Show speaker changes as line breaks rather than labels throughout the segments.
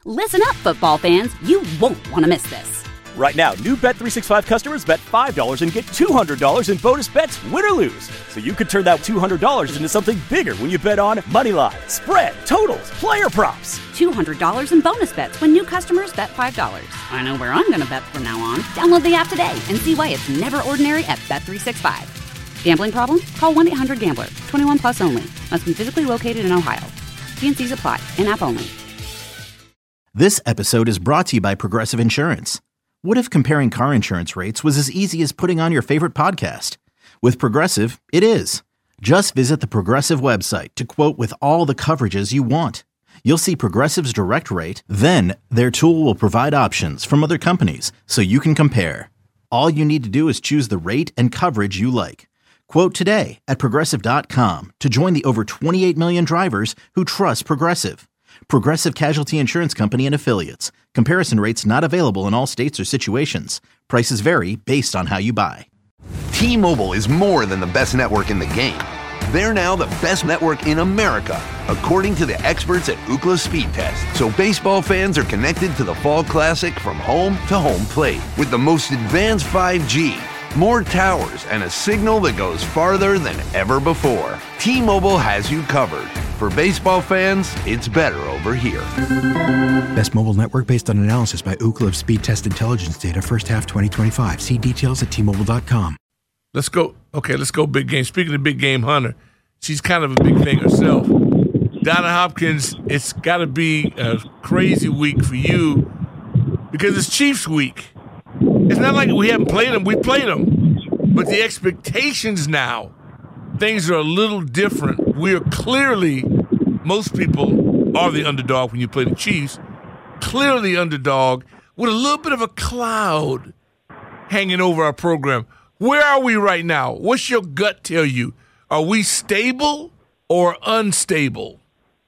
Listen up, football fans. You won't want to miss this.
Right now, new Bet365 customers bet $5 and get $200 in bonus bets, win or lose. So you could turn that $200 into something bigger when you bet on money line, spread, totals, player props.
$200 in bonus bets when new customers bet $5. I know where I'm going to bet from now on. Download the app today and see why it's never ordinary at Bet365. Gambling problem? Call 1-800-GAMBLER. 21 plus only. Must be physically located in Ohio. T&Cs apply. In-app only.
This episode is brought to you by Progressive Insurance. What if comparing car insurance rates was as easy as putting on your favorite podcast? With Progressive, it is. Just visit the Progressive website to quote with all the coverages you want. You'll see Progressive's direct rate, then their tool will provide options from other companies so you can compare. All you need to do is choose the rate and coverage you like. Quote today at Progressive.com to join the over 28 million drivers who trust Progressive. Progressive Casualty Insurance Company and Affiliates. Comparison rates not available in all states or situations. Prices vary based on how you buy.
T-Mobile is more than the best network in the game. They're now the best network in America, according to the experts at Ookla Speed Test. So baseball fans are connected to the Fall Classic from home to home plate with the most advanced 5G, more towers, and a signal that goes farther than ever before. T-Mobile has you covered. For baseball fans, it's better over here.
Best mobile network based on analysis by Ookla of Speed Test Intelligence data first half 2025. See details at T-Mobile.com.
Let's go. Okay, let's go big game. Speaking of big game hunter, she's kind of a big thing herself. Donna Hopkins, it's got to be a crazy week for you because it's Chiefs week. It's not like we haven't played them. We played them. But the expectations now, things are a little different. We are clearly, most people are the underdog when you play the Chiefs, clearly underdog with a little bit of a cloud hanging over our program. Where are we right now? What's your gut tell you? Are we stable or unstable?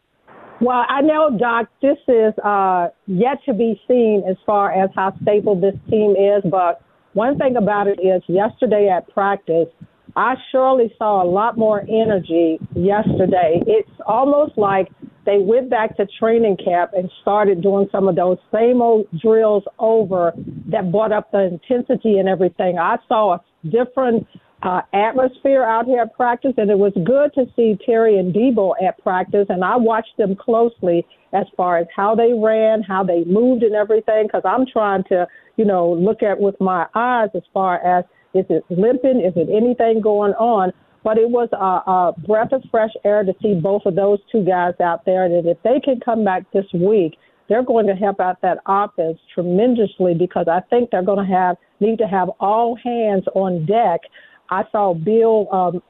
Well, I know, Doc, this is yet to be seen as far as how stable this team is. But one thing about it is yesterday at practice, I surely saw a lot more energy yesterday. It's almost like they went back to training camp and started doing some of those same old drills over that brought up the intensity and everything. I saw a different atmosphere out here at practice, and it was good to see Terry and Debo at practice, and I watched them closely as far as how they ran, how they moved and everything, because I'm trying to, look at with my eyes as far as is it limping, is it anything going on. But it was a breath of fresh air to see both of those two guys out there, and if they can come back this week, they're going to help out that offense tremendously because I think they're going to need to have all hands on deck. I saw Bill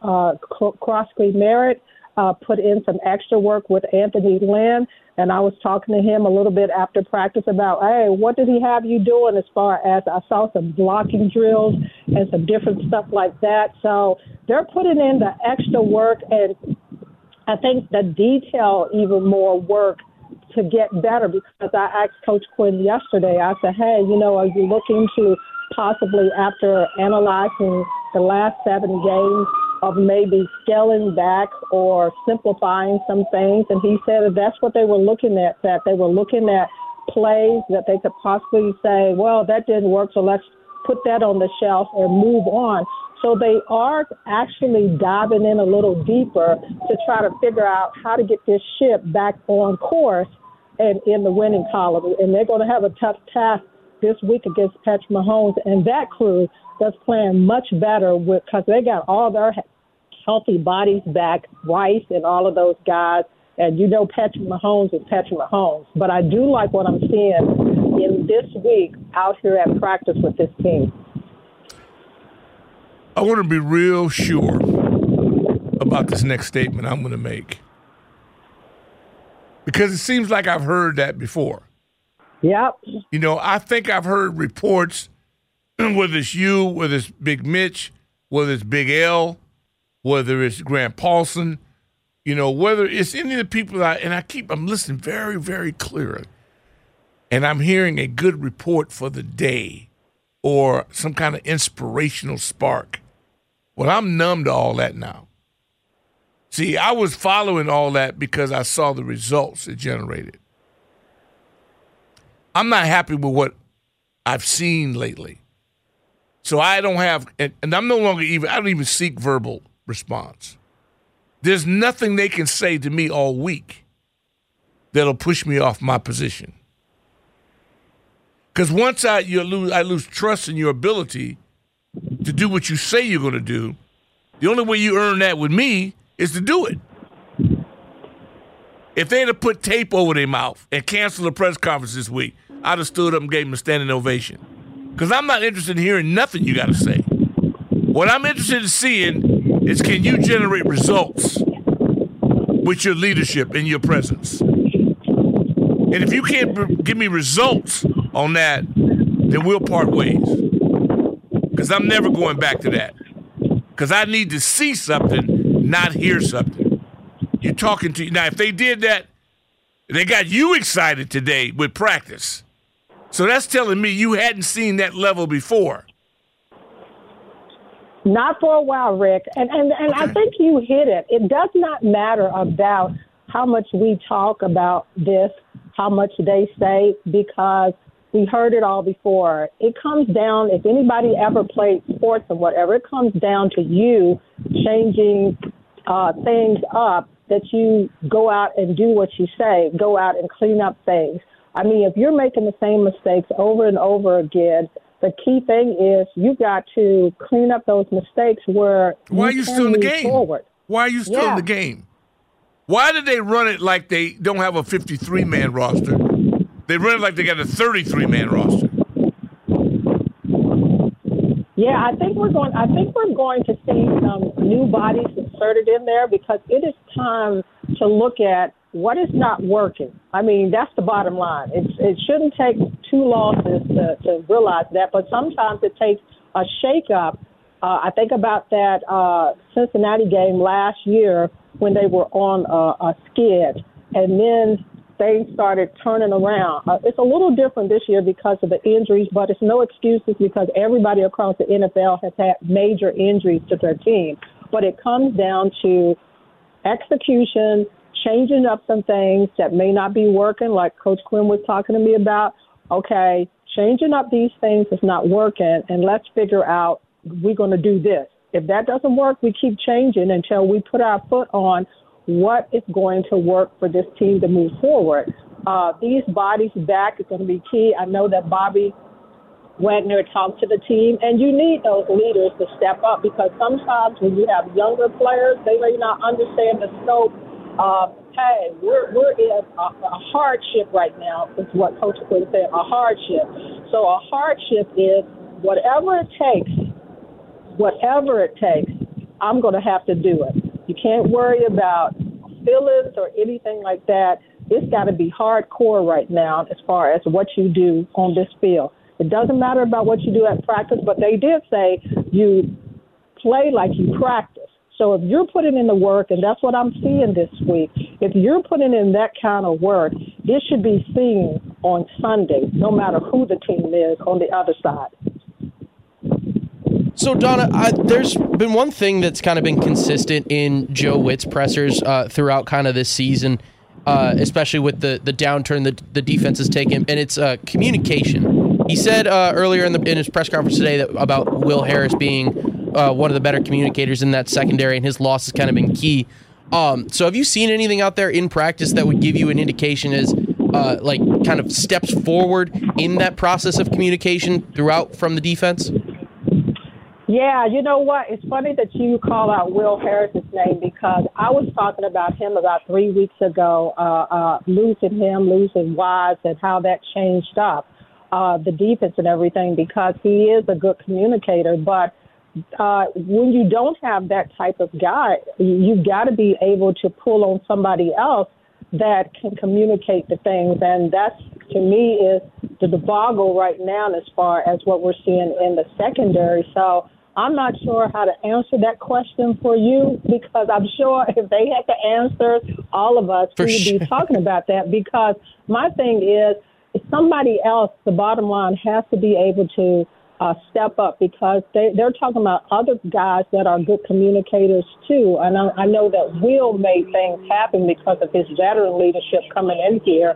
Crosby Merritt put in some extra work with Anthony Lynn, and I was talking to him a little bit after practice about, hey, what did he have you doing as far as I saw some blocking drills and some different stuff like that. So they're putting in the extra work, and I think the detail even more work to get better because I asked Coach Quinn yesterday, I said, hey, are you looking to possibly after analyzing the last 7 games of maybe scaling back or simplifying some things? And he said that that's what they were looking at, that they were looking at plays that they could possibly say, well, that didn't work, so let's put that on the shelf and move on. So they are actually diving in a little deeper to try to figure out how to get this ship back on course and in the winning column. And they're going to have a tough task this week against Patrick Mahomes and that crew that's playing much better because they got all their healthy bodies back, Rice and all of those guys. And Patrick Mahomes is Patrick Mahomes. But I do like what I'm seeing in this week out here at practice with this team.
I want to be real sure about this next statement I'm going to make because it seems like I've heard that before.
Yep.
I think I've heard reports, whether it's you, whether it's Big Mitch, whether it's Big L, whether it's Grant Paulson, whether it's any of the people I'm listening very, very clearly, and I'm hearing a good report for the day or some kind of inspirational spark. Well, I'm numb to all that now. See, I was following all that because I saw the results it generated. I'm not happy with what I've seen lately. So I don't have, and I'm no longer I don't even seek verbal response. There's nothing they can say to me all week that'll push me off my position. Because once I lose trust in your ability to do what you say you're going to do, the only way you earn that with me is to do it. If they had put tape over their mouth and canceled the press conference this week, I'd have stood up and gave them a standing ovation. Because I'm not interested in hearing nothing you got to say. What I'm interested in seeing is, can you generate results with your leadership and your presence? And if you can't give me results on that, then we'll part ways. Because I'm never going back to that. Because I need to see something, not hear something. You're talking to, now if they did that, they got you excited today with practice. So that's telling me you hadn't seen that level before.
Not for a while, Rick. And okay. I think you hit it. It does not matter about how much we talk about this, how much they say, because we heard it all before. It comes down, if anybody ever played sports or whatever, it comes down to you changing things up, that you go out and do what you say, go out and clean up things. I mean, if you're making the same mistakes over and over again, the key thing is you got to clean up those mistakes where
Why are you still in the game?
Forward.
Why are you still in the game? Why did they run it like they don't have a 53-man roster? They run it like they got a 33-man roster.
Yeah, I think we're going to see some new bodies inserted in there, because it is time to look at what is not working. I mean, that's the bottom line. It shouldn't take 2 losses to realize that, but sometimes it takes a shakeup. I think about that Cincinnati game last year when they were on a skid, and then things started turning around. It's a little different this year because of the injuries, but it's no excuses because everybody across the NFL has had major injuries to their team. But it comes down to execution, changing up some things that may not be working, like Coach Quinn was talking to me about. Okay, changing up these things is not working, and let's figure out we're going to do this. If that doesn't work, we keep changing until we put our foot on what is going to work for this team to move forward. These bodies back is going to be key. I know that Bobby Wagner talked to the team, and you need those leaders to step up, because sometimes when you have younger players, they may not understand the scope of, hey, we're in a hardship right now, is what Coach Quinn said, a hardship. So a hardship is whatever it takes, I'm going to have to do it. You can't worry about feelings or anything like that. It's got to be hardcore right now as far as what you do on this field. It doesn't matter about what you do at practice, but they did say you play like you practice. So if you're putting in the work, and that's what I'm seeing this week, if you're putting in that kind of work, it should be seen on Sunday, no matter who the team is on the other side.
So, Donna, there's been one thing that's kind of been consistent in Joe Witt's pressers throughout kind of this season, especially with the downturn the defense has taken, and it's communication. He said earlier in his press conference today about Will Harris being one of the better communicators in that secondary, and his loss has kind of been key. So have you seen anything out there in practice that would give you an indication as like kind of steps forward in that process of communication throughout from the defense?
Yeah, you know what? It's funny that you call out Will Harris's name, because I was talking about him about 3 weeks ago, losing Wise and how that changed up the defense and everything, because he is a good communicator. But when you don't have that type of guy, you've got to be able to pull on somebody else that can communicate the things. And that's, to me, is the debacle right now as far as what we're seeing in the secondary. So I'm not sure how to answer that question for you, because I'm sure if they had to answer, all of us would be talking about that. Because my thing is, if somebody else, the bottom line, has to be able to step up, because they're talking about other guys that are good communicators too. And I know that Will made things happen because of his veteran leadership coming in here.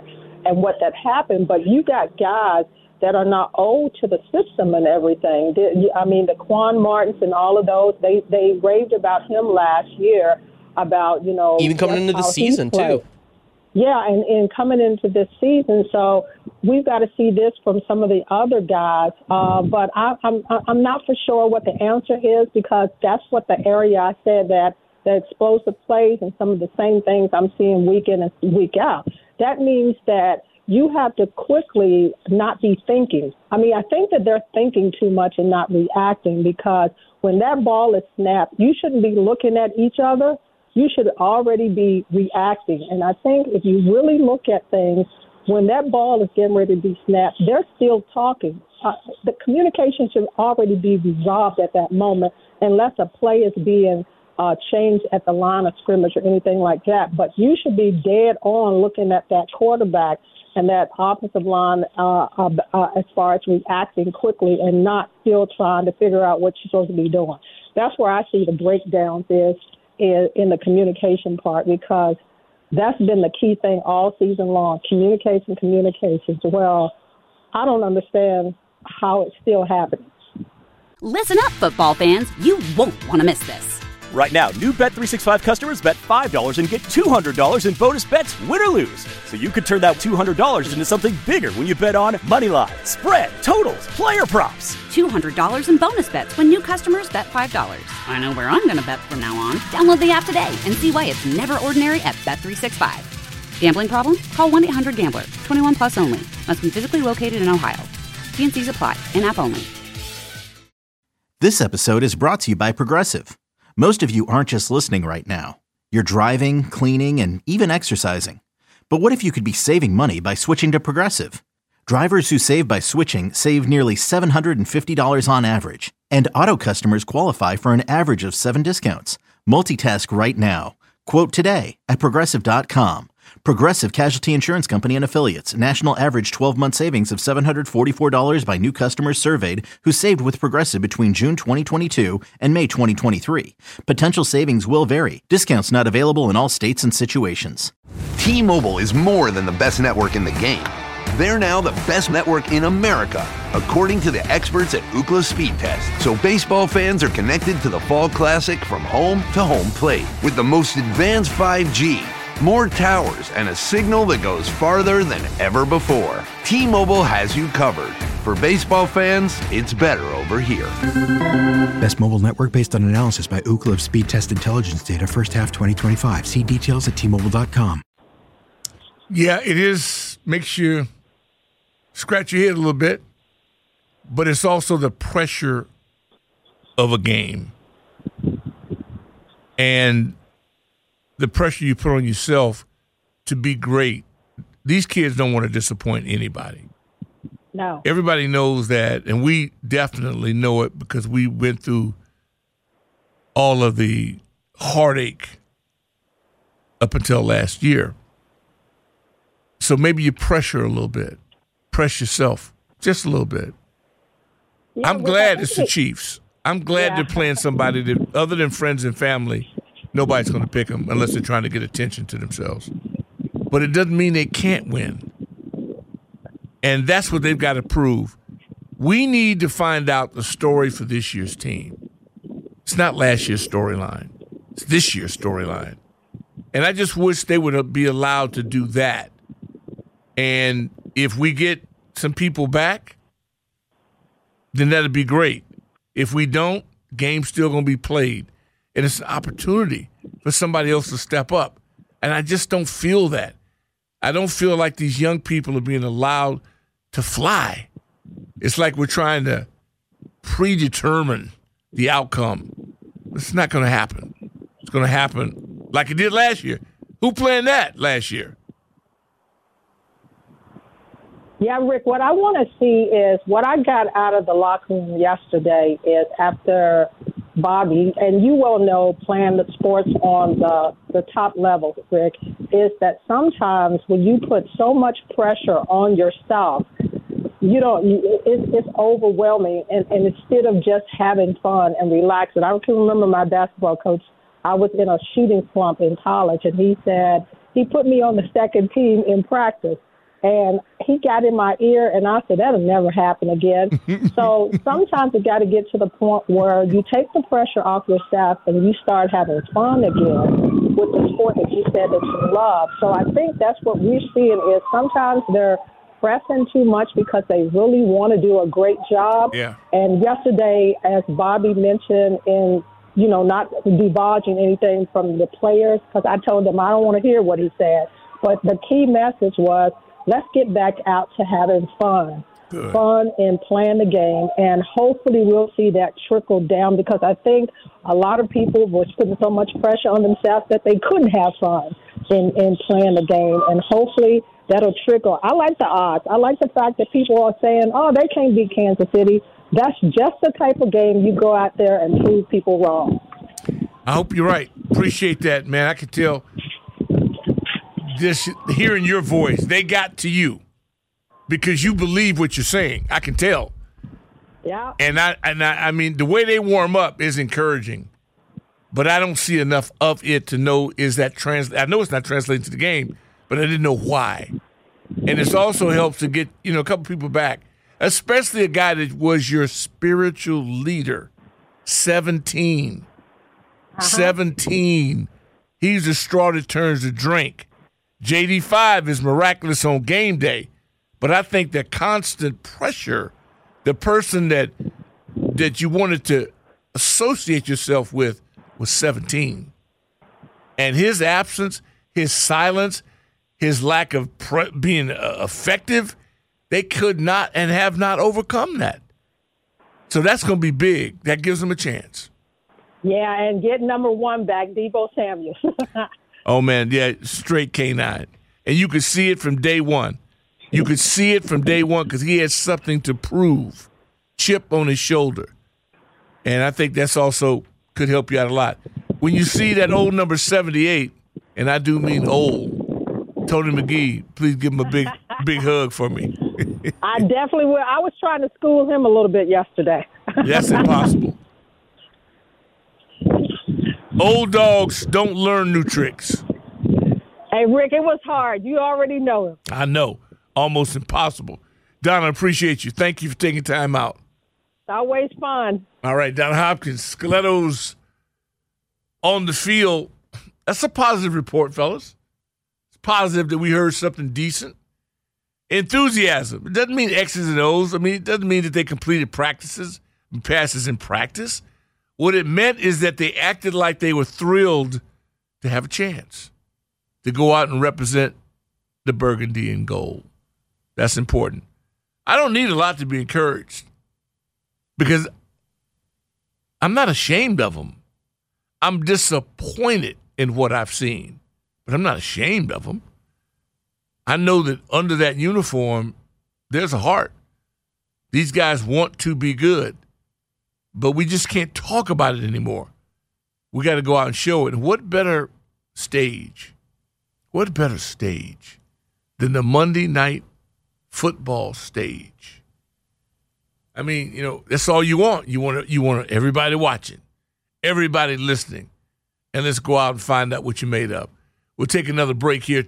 and what that happened. But you got guys that are not old to the system and everything. I mean, the Quan Martins and all of those, they raved about him last year about,
even coming into the season too.
Yeah, and coming into this season, so we've got to see this from some of the other guys. But I'm not for sure what the answer is, because that's what the area I said that the explosive plays and some of the same things I'm seeing week in and week out. That means that you have to quickly not be thinking. I mean, I think that they're thinking too much and not reacting, because when that ball is snapped, you shouldn't be looking at each other. You should already be reacting. And I think if you really look at things, when that ball is getting ready to be snapped, they're still talking. The communication should already be resolved at that moment, unless a play is being changed at the line of scrimmage or anything like that. But you should be dead on looking at that quarterback and that offensive line as far as reacting quickly and not still trying to figure out what you're supposed to be doing. That's where I see the breakdowns is in the communication part, because that's been the key thing all season long, communication. Well, I don't understand how it's still happening.
Listen up, football fans. You won't want to miss this.
Right now, new Bet365 customers bet $5 and get $200 in bonus bets, win or lose. So you could turn that $200 into something bigger when you bet on money line, spread, totals, player props.
$200 in bonus bets when new customers bet $5. I know where I'm going to bet from now on. Download the app today and see why it's never ordinary at Bet365. Gambling problem? Call 1-800-GAMBLER. 21 plus only. Must be physically located in Ohio. T&Cs apply. In-app only.
This episode is brought to you by Progressive. Most of you aren't just listening right now. You're driving, cleaning, and even exercising. But what if you could be saving money by switching to Progressive? Drivers who save by switching save nearly $750 on average. And auto customers qualify for an average of 7 discounts. Multitask right now. Quote today at Progressive.com. Progressive Casualty Insurance Company and Affiliates. National average 12-month savings of $744 by new customers surveyed who saved with Progressive between June 2022 and May 2023. Potential savings will vary. Discounts not available in all states and situations.
T-Mobile is more than the best network in the game. They're now the best network in America, according to the experts at Ookla Speed Test. So baseball fans are connected to the Fall Classic from home to home plate with the most advanced 5G, more towers, and a signal that goes farther than ever before. T-Mobile has you covered. For baseball fans, it's better over here.
Best mobile network based on analysis by Ookla Speed Test Intelligence data first half 2025. See details at T-Mobile.com.
Yeah, it is. Makes you scratch your head a little bit, but it's also the pressure of a game and the pressure you put on yourself to be great. These kids don't want to disappoint anybody.
No.
Everybody knows that, and we definitely know it because we went through all of the heartache up until last year. So maybe you pressure a little bit. Press yourself just a little bit.
Yeah,
I'm glad it's the Chiefs. I'm glad they're playing somebody that, other than friends and family, nobody's going to pick them unless they're trying to get attention to themselves. But it doesn't mean they can't win. And that's what they've got to prove. We need to find out the story for this year's team. It's not last year's storyline. It's this year's storyline. And I just wish they would be allowed to do that. And if we get some people back, then that'd be great. If we don't, game's still going to be played. And it's an opportunity for somebody else to step up. And I just don't feel that. I don't feel like these young people are being allowed to fly. It's like we're trying to predetermine the outcome. It's not going to happen. It's going to happen like it did last year. Who planned that last year?
Yeah, Rick, what I want to see is what I got out of the locker room yesterday is after Bobby, and you well know playing the sports on the top level, Rick, is that sometimes when you put so much pressure on yourself, it's overwhelming. And instead of just having fun and relaxing, I can remember my basketball coach, I was in a shooting slump in college, and he said, he put me on the second team in practice. And he got in my ear, and I said, that'll never happen again. So sometimes you got to get to the point where you take the pressure off yourself and you start having fun again with the sport that you said that you love. So I think that's what we're seeing is sometimes they're pressing too much because they really want to do a great job.
Yeah. And
yesterday, as Bobby mentioned, not divulging anything from the players, because I told them I don't want to hear what he said. But the key message was, let's get back out to having fun.
Good.
Fun and playing the game, and hopefully we'll see that trickle down, because I think a lot of people were putting so much pressure on themselves that they couldn't have fun in playing the game, and hopefully that'll trickle. I like the odds. I like the fact that people are saying, oh, they can't beat Kansas City. That's just the type of game you go out there and prove people wrong.
I hope you're right. Appreciate that, man. I can tell just hearing your voice, they got to you because you believe what you're saying. I can tell.
Yeah.
And I mean, the way they warm up is encouraging, but I don't see enough of it to know I know it's not translating to the game, but I didn't know why. And it also helps to get, a couple people back, especially a guy that was your spiritual leader, 17. 17. He's the straw that turns the drink. JD5 is miraculous on game day, but I think the constant pressure, the person that you wanted to associate yourself with was 17. And his absence, his silence, his lack of being effective, they could not and have not overcome that. So that's going to be big. That gives them a chance.
Yeah, and get number 1 back, Deebo Samuel.
Oh, man, yeah, straight K9. And you could see it from day one. You could see it from day one because he had something to prove, chip on his shoulder. And I think that's also could help you out a lot. When you see that old number 78, and I do mean old, Tony McGee, please give him a big hug for me.
I definitely will. I was trying to school him a little bit yesterday.
That's impossible. Old dogs don't learn new tricks.
Hey, Rick, it was hard. You already know him.
I know. Almost impossible. Donna, appreciate you. Thank you for taking time out.
It's always fun.
All right, Donna Hopkins, Stilettos on the field. That's a positive report, fellas. It's positive that we heard something decent. Enthusiasm. It doesn't mean X's and O's. I mean, it doesn't mean that they completed practices and passes in practice. What it meant is that they acted like they were thrilled to have a chance to go out and represent the burgundy and gold. That's important. I don't need a lot to be encouraged because I'm not ashamed of them. I'm disappointed in what I've seen, but I'm not ashamed of them. I know that under that uniform, there's a heart. These guys want to be good. But we just can't talk about it anymore. We got to go out and show it. And what better stage than the Monday night football stage? I mean, that's all you want. You want everybody watching, everybody listening. And let's go out and find out what you made up. We'll take another break here.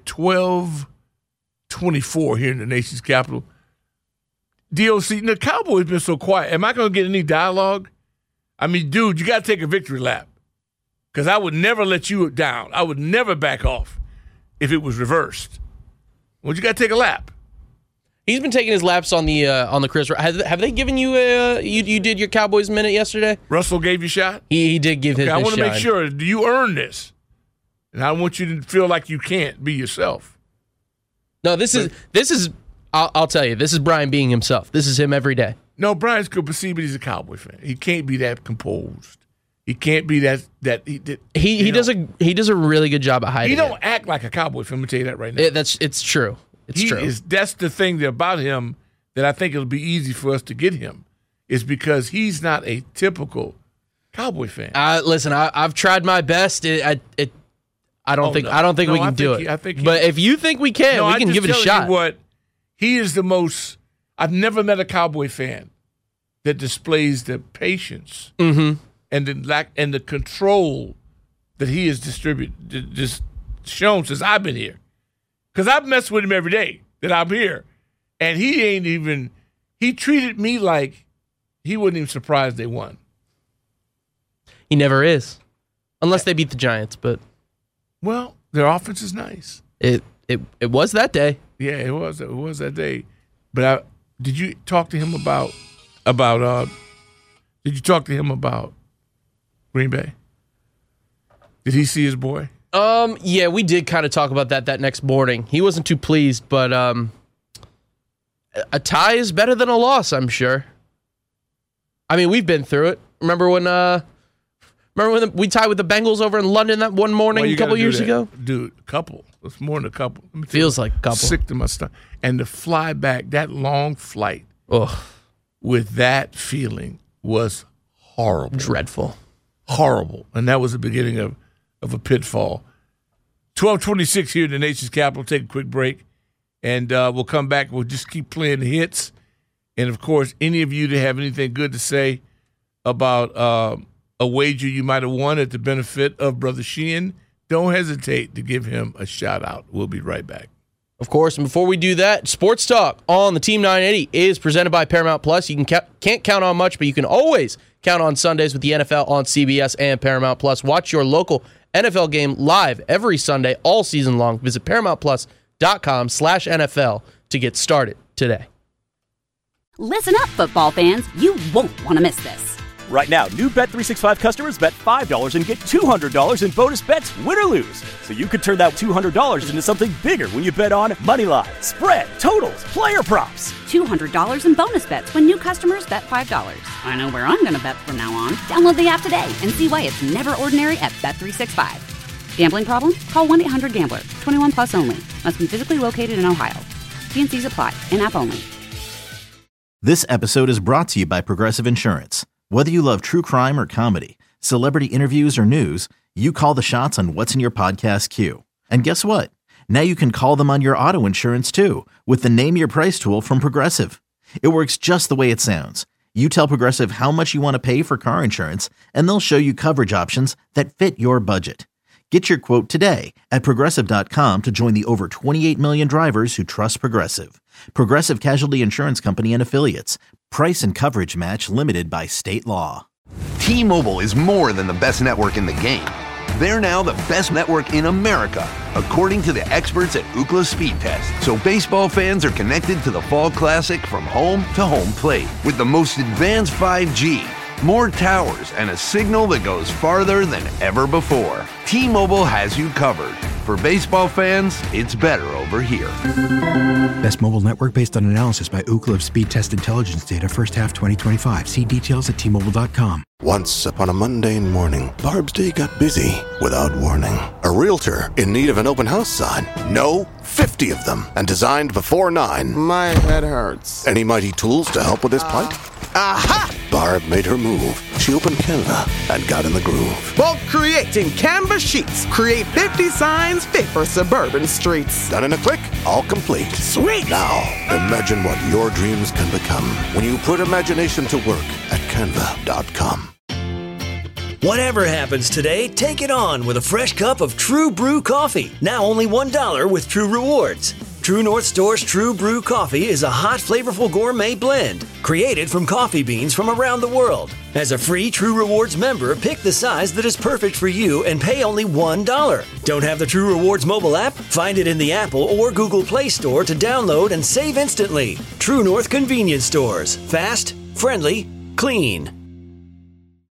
12:24 here in the nation's capital. DOC, the Cowboys have been so quiet. Am I going to get any dialogue? I mean, dude, you got to take a victory lap because I would never let you down. I would never back off if it was reversed. Well, you got to take a lap.
He's been taking his laps on the Chris. Have they given you you did your Cowboys minute yesterday?
Russell gave you a shot?
He did give his
I want to
shot.
make sure. Do you earn this? And I want you to feel like you can't be yourself.
No, this is. I'll tell you, this is Brian being himself. This is him every day.
No, Brian's good, but he's a Cowboy fan. He can't be that composed. He can't be that. He
does a really good job at hiding.
He don't act like a Cowboy fan. Let me tell you that right now.
It's true. It's true.
That's the thing about him that I think it'll be easy for us to get him is because he's not a typical Cowboy fan.
Listen, I've tried my best. I don't think we can do it. But if you think we can, we can give it a shot.
You what? He is the most. I've never met a Cowboy fan that displays the patience and the control that he has shown since I've been here. Because I've messed with him every day. that I'm here. And he treated me like he wasn't even surprised they won.
He never is. Unless they beat the Giants, but.
Well, their offense is nice.
It was that day.
Yeah, it was that day. But did you talk to him about did you talk to him about Green Bay? Did he see his boy?
Yeah, we did kind of talk about that next morning. He wasn't too pleased, but a tie is better than a loss, I'm sure. I mean, we've been through it. Remember when we tied with the Bengals over in London that one morning a couple years ago?
Dude, a couple. It's more than a couple.
Feels like a couple.
Sick to my stomach. And to fly back, that long flight with that feeling was horrible.
Dreadful.
Horrible. And that was the beginning of a pitfall. 12:26 here in the nation's capital. Take a quick break. And we'll come back. We'll just keep playing the hits. And, of course, any of you that have anything good to say about a wager you might have won at the benefit of Brother Sheehan, don't hesitate to give him a shout-out. We'll be right back.
Of course, and before we do that, Sports Talk on the Team 980 is presented by Paramount Plus. You can't count on much, but you can always count on Sundays with the NFL on CBS and Paramount Plus. Watch your local NFL game live every Sunday all season long. Visit ParamountPlus.com/NFL to get started today.
Listen up, football fans. You won't want to miss this.
Right now, new Bet365 customers bet $5 and get $200 in bonus bets, win or lose. So you could turn that $200 into something bigger when you bet on Moneyline, spread, totals, player props.
$200 in bonus bets when new customers bet $5. I know where I'm going to bet from now on. Download the app today and see why it's never ordinary at Bet365. Gambling problem? Call 1-800-GAMBLER. 21 plus only. Must be physically located in Ohio. T&Cs apply. In-app only.
This episode is brought to you by Progressive Insurance. Whether you love true crime or comedy, celebrity interviews or news, you call the shots on what's in your podcast queue. And guess what? Now you can call them on your auto insurance too with the Name Your Price tool from Progressive. It works just the way it sounds. You tell Progressive how much you want to pay for car insurance, and they'll show you coverage options that fit your budget. Get your quote today at Progressive.com to join the over 28 million drivers who trust Progressive. Progressive Casualty Insurance Company and Affiliates. Price and coverage match limited by state law.
T-Mobile is more than the best network in the game. They're now the best network in America, according to the experts at Ookla Speed Test. So baseball fans are connected to the Fall Classic from home to home plate with the most advanced 5G, more towers, and a signal that goes farther than ever before. T-Mobile has you covered. For baseball fans, it's better over here.
Best mobile network based on analysis by Ookla of Speed Test Intelligence data first half 2025. See details at T-Mobile.com.
Once upon a mundane morning, Barb's day got busy without warning. A realtor in need of an open house sign. No, 50 of them, and designed before 9.
My head hurts.
Any mighty tools to help with this plight?
Aha!
Barb made her move. She opened Canva and got in the groove.
Bulk creating Canva sheets. Create 50 signs fit for suburban streets.
Done in a click, all complete.
Sweet!
Now, imagine what your dreams can become when you put imagination to work at Canva.com.
Whatever happens today, take it on with a fresh cup of True Brew coffee. Now only $1 with True Rewards. True North Store's True Brew coffee is a hot, flavorful gourmet blend created from coffee beans from around the world. As a free True Rewards member, pick the size that is perfect for you and pay only $1. Don't have the True Rewards mobile app? Find it in the Apple or Google Play Store to download and save instantly. True North Convenience Stores. Fast, friendly, clean.